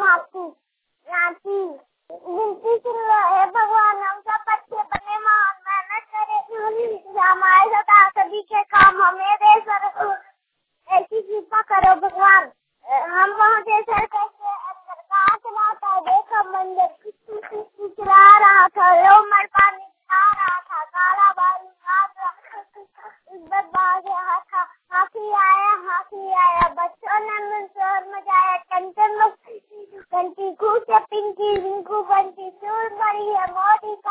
हाथी रांची विनती सुन लो, हे भगवान हम सब अच्छे बने, महान मेहनत करे, हमारे साथ सभी के काम हमें दे सर, ऐसी कृपा करो भगवान। हम पहुँचे सर कैसे अंदर, कहाँ चला था देखा मंदिर, चला रहा था रोमर पानी आ रहा था, काला बालू हाथी आया, बच्चों ने मिलकर मचाया कंचन, कंची खूब से पिंकी रिंकू बंटी चूर मरी है मोदी का